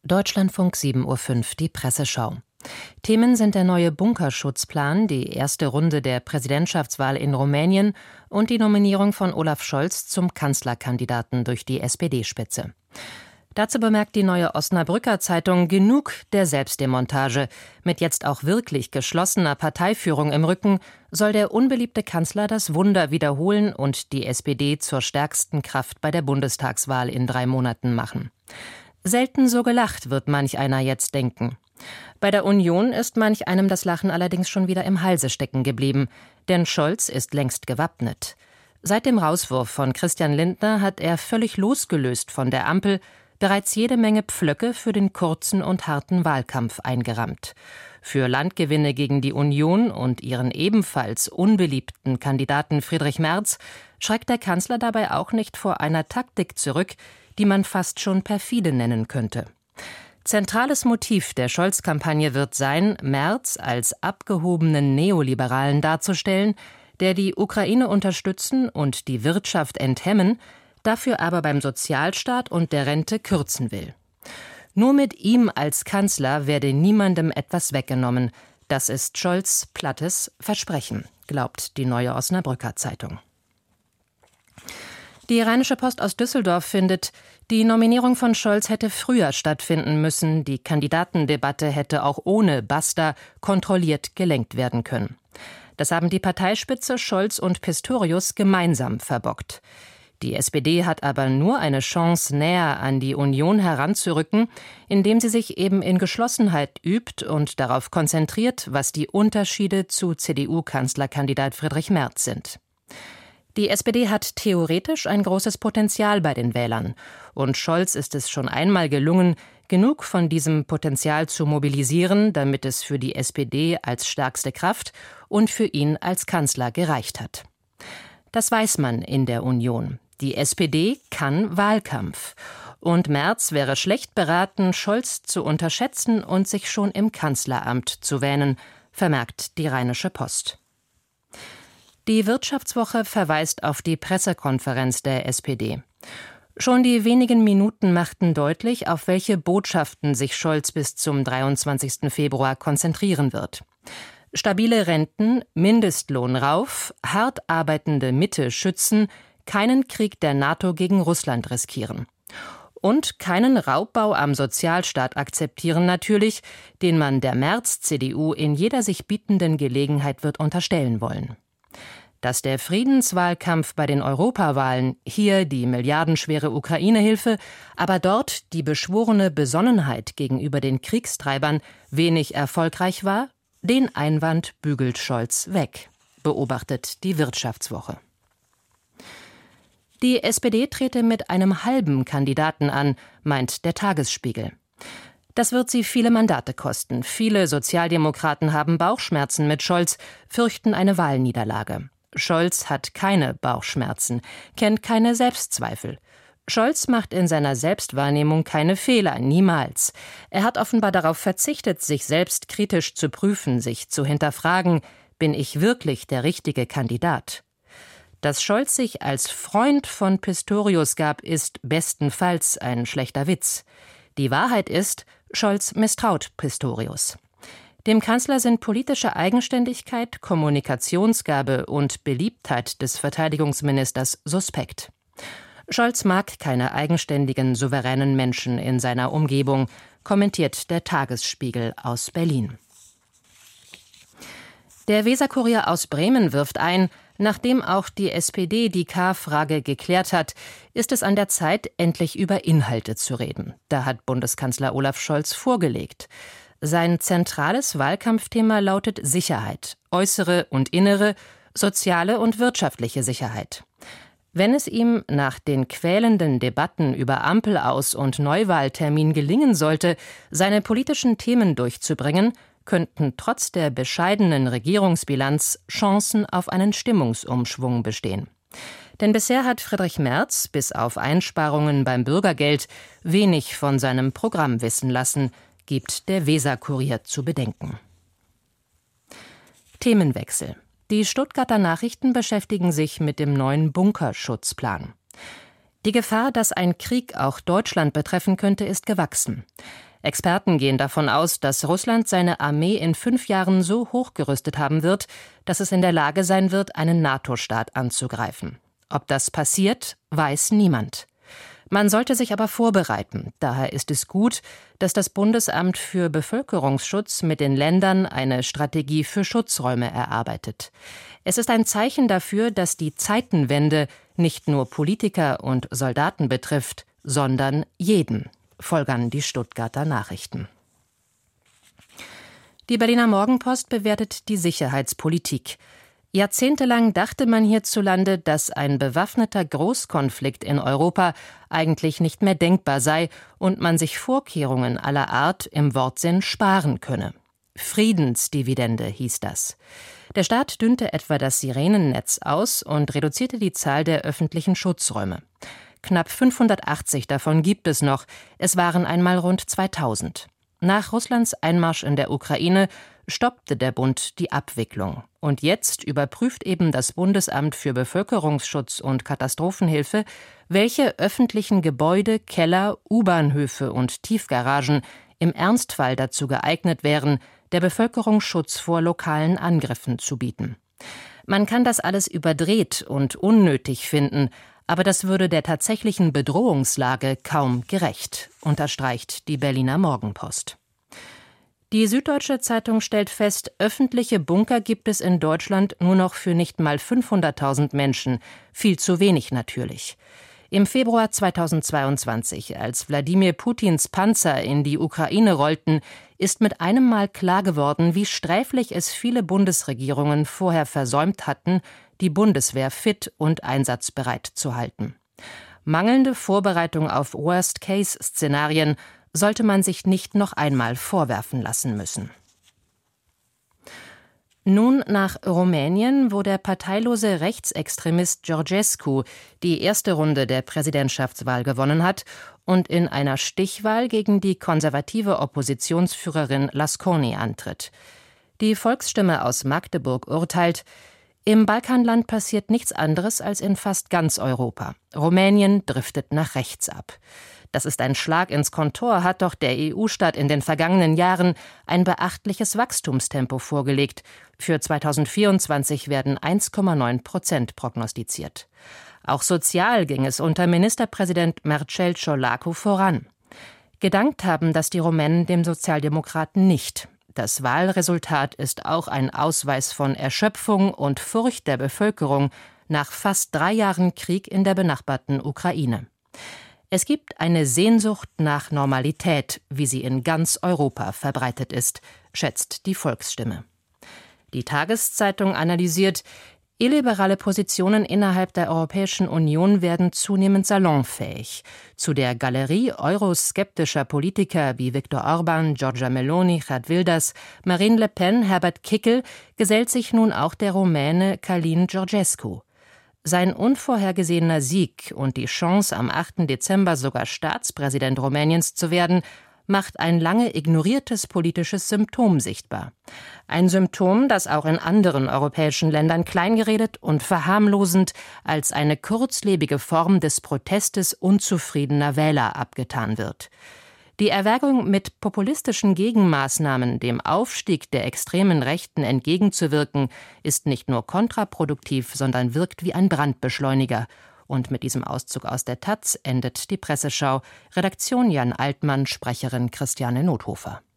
Deutschlandfunk 7:05 Uhr, die Presseschau. Themen sind der neue Bunkerschutzplan, die erste Runde der Präsidentschaftswahl in Rumänien und die Nominierung von Olaf Scholz zum Kanzlerkandidaten durch die SPD-Spitze. Dazu bemerkt die Neue Osnabrücker Zeitung genug der Selbstdemontage. Mit jetzt auch wirklich geschlossener Parteiführung im Rücken soll der unbeliebte Kanzler das Wunder wiederholen und die SPD zur stärksten Kraft bei der Bundestagswahl in 3 Monaten machen. Selten so gelacht, wird manch einer jetzt denken. Bei der Union ist manch einem das Lachen allerdings schon wieder im Halse stecken geblieben, denn Scholz ist längst gewappnet. Seit dem Rauswurf von Christian Lindner hat er völlig losgelöst von der Ampel bereits jede Menge Pflöcke für den kurzen und harten Wahlkampf eingerammt. Für Landgewinne gegen die Union und ihren ebenfalls unbeliebten Kandidaten Friedrich Merz schreckt der Kanzler dabei auch nicht vor einer Taktik zurück, die man fast schon perfide nennen könnte. Zentrales Motiv der Scholz-Kampagne wird sein, Merz als abgehobenen Neoliberalen darzustellen, der die Ukraine unterstützen und die Wirtschaft enthemmen, dafür aber beim Sozialstaat und der Rente kürzen will. Nur mit ihm als Kanzler werde niemandem etwas weggenommen. Das ist Scholz' plattes Versprechen, glaubt die Neue Osnabrücker Zeitung. Die Rheinische Post aus Düsseldorf findet, die Nominierung von Scholz hätte früher stattfinden müssen, die Kandidatendebatte hätte auch ohne Basta kontrolliert gelenkt werden können. Das haben die Parteispitze Scholz und Pistorius gemeinsam verbockt. Die SPD hat aber nur eine Chance, näher an die Union heranzurücken, indem sie sich eben in Geschlossenheit übt und darauf konzentriert, was die Unterschiede zu CDU-Kanzlerkandidat Friedrich Merz sind. Die SPD hat theoretisch ein großes Potenzial bei den Wählern. Und Scholz ist es schon einmal gelungen, genug von diesem Potenzial zu mobilisieren, damit es für die SPD als stärkste Kraft und für ihn als Kanzler gereicht hat. Das weiß man in der Union. Die SPD kann Wahlkampf. Und Merz wäre schlecht beraten, Scholz zu unterschätzen und sich schon im Kanzleramt zu wähnen, vermerkt die Rheinische Post. Die Wirtschaftswoche verweist auf die Pressekonferenz der SPD. Schon die wenigen Minuten machten deutlich, auf welche Botschaften sich Scholz bis zum 23. Februar konzentrieren wird. Stabile Renten, Mindestlohn rauf, hart arbeitende Mitte schützen, keinen Krieg der NATO gegen Russland riskieren. Und keinen Raubbau am Sozialstaat akzeptieren natürlich, den man der Merz-CDU in jeder sich bietenden Gelegenheit wird unterstellen wollen. Dass der Friedenswahlkampf bei den Europawahlen, hier die milliardenschwere Ukraine-Hilfe, aber dort die beschworene Besonnenheit gegenüber den Kriegstreibern wenig erfolgreich war, den Einwand bügelt Scholz weg, beobachtet die Wirtschaftswoche. Die SPD trete mit einem halben Kandidaten an, meint der Tagesspiegel. Das wird sie viele Mandate kosten. Viele Sozialdemokraten haben Bauchschmerzen mit Scholz, fürchten eine Wahlniederlage. Scholz hat keine Bauchschmerzen, kennt keine Selbstzweifel. Scholz macht in seiner Selbstwahrnehmung keine Fehler, niemals. Er hat offenbar darauf verzichtet, sich selbst kritisch zu prüfen, sich zu hinterfragen, bin ich wirklich der richtige Kandidat? Dass Scholz sich als Freund von Pistorius gab, ist bestenfalls ein schlechter Witz. Die Wahrheit ist, Scholz misstraut Pistorius. Dem Kanzler sind politische Eigenständigkeit, Kommunikationsgabe und Beliebtheit des Verteidigungsministers suspekt. Scholz mag keine eigenständigen, souveränen Menschen in seiner Umgebung, kommentiert der Tagesspiegel aus Berlin. Der Weserkurier aus Bremen wirft ein, nachdem auch die SPD die K-Frage geklärt hat, ist es an der Zeit, endlich über Inhalte zu reden. Da hat Bundeskanzler Olaf Scholz vorgelegt. Sein zentrales Wahlkampfthema lautet Sicherheit, äußere und innere, soziale und wirtschaftliche Sicherheit. Wenn es ihm nach den quälenden Debatten über Ampelaus- und Neuwahltermin gelingen sollte, seine politischen Themen durchzubringen, könnten trotz der bescheidenen Regierungsbilanz Chancen auf einen Stimmungsumschwung bestehen. Denn bisher hat Friedrich Merz, bis auf Einsparungen beim Bürgergeld, wenig von seinem Programm wissen lassen, gibt der Weserkurier zu bedenken. Themenwechsel. Die Stuttgarter Nachrichten beschäftigen sich mit dem neuen Bunkerschutzplan. Die Gefahr, dass ein Krieg auch Deutschland betreffen könnte, ist gewachsen. Experten gehen davon aus, dass Russland seine Armee in 5 Jahren so hochgerüstet haben wird, dass es in der Lage sein wird, einen NATO-Staat anzugreifen. Ob das passiert, weiß niemand. Man sollte sich aber vorbereiten. Daher ist es gut, dass das Bundesamt für Bevölkerungsschutz mit den Ländern eine Strategie für Schutzräume erarbeitet. Es ist ein Zeichen dafür, dass die Zeitenwende nicht nur Politiker und Soldaten betrifft, sondern jeden, folgern die Stuttgarter Nachrichten. Die Berliner Morgenpost bewertet die Sicherheitspolitik. Jahrzehntelang dachte man hierzulande, dass ein bewaffneter Großkonflikt in Europa eigentlich nicht mehr denkbar sei und man sich Vorkehrungen aller Art im Wortsinn sparen könne. Friedensdividende hieß das. Der Staat dünnte etwa das Sirenennetz aus und reduzierte die Zahl der öffentlichen Schutzräume. Knapp 580 davon gibt es noch. Es waren einmal rund 2000. Nach Russlands Einmarsch in der Ukraine stoppte der Bund die Abwicklung. Und jetzt überprüft eben das Bundesamt für Bevölkerungsschutz und Katastrophenhilfe, welche öffentlichen Gebäude, Keller, U-Bahnhöfe und Tiefgaragen im Ernstfall dazu geeignet wären, der Bevölkerung Schutz vor lokalen Angriffen zu bieten. Man kann das alles überdreht und unnötig finden, aber das würde der tatsächlichen Bedrohungslage kaum gerecht, unterstreicht die Berliner Morgenpost. Die Süddeutsche Zeitung stellt fest, öffentliche Bunker gibt es in Deutschland nur noch für nicht mal 500.000 Menschen. Viel zu wenig natürlich. Im Februar 2022, als Wladimir Putins Panzer in die Ukraine rollten, ist mit einem Mal klar geworden, wie sträflich es viele Bundesregierungen vorher versäumt hatten, die Bundeswehr fit und einsatzbereit zu halten. Mangelnde Vorbereitung auf Worst-Case-Szenarien sollte man sich nicht noch einmal vorwerfen lassen müssen. Nun nach Rumänien, wo der parteilose Rechtsextremist Georgescu die erste Runde der Präsidentschaftswahl gewonnen hat und in einer Stichwahl gegen die konservative Oppositionsführerin Lasconi antritt. Die Volksstimme aus Magdeburg urteilt: Im Balkanland passiert nichts anderes als in fast ganz Europa. Rumänien driftet nach rechts ab. Das ist ein Schlag ins Kontor, hat doch der EU-Staat in den vergangenen Jahren ein beachtliches Wachstumstempo vorgelegt. Für 2024 werden 1,9% prognostiziert. Auch sozial ging es unter Ministerpräsident Mircea Ciolacu voran. Gedankt haben das die Rumänen dem Sozialdemokraten nicht. Das Wahlresultat ist auch ein Ausweis von Erschöpfung und Furcht der Bevölkerung nach fast 3 Jahren Krieg in der benachbarten Ukraine. Es gibt eine Sehnsucht nach Normalität, wie sie in ganz Europa verbreitet ist, schätzt die Volksstimme. Die Tageszeitung analysiert: Illiberale Positionen innerhalb der Europäischen Union werden zunehmend salonfähig. Zu der Galerie euroskeptischer Politiker wie Viktor Orban, Giorgia Meloni, Geert Wilders, Marine Le Pen, Herbert Kickl gesellt sich nun auch der Rumäne Călin Georgescu. Sein unvorhergesehener Sieg und die Chance, am 8. Dezember sogar Staatspräsident Rumäniens zu werden, macht ein lange ignoriertes politisches Symptom sichtbar. Ein Symptom, das auch in anderen europäischen Ländern kleingeredet und verharmlosend als eine kurzlebige Form des Protestes unzufriedener Wähler abgetan wird. Die Erwägung, mit populistischen Gegenmaßnahmen dem Aufstieg der extremen Rechten entgegenzuwirken, ist nicht nur kontraproduktiv, sondern wirkt wie ein Brandbeschleuniger. Und mit diesem Auszug aus der taz endet die Presseschau. Redaktion Jan Altmann, Sprecherin Christiane Nothofer.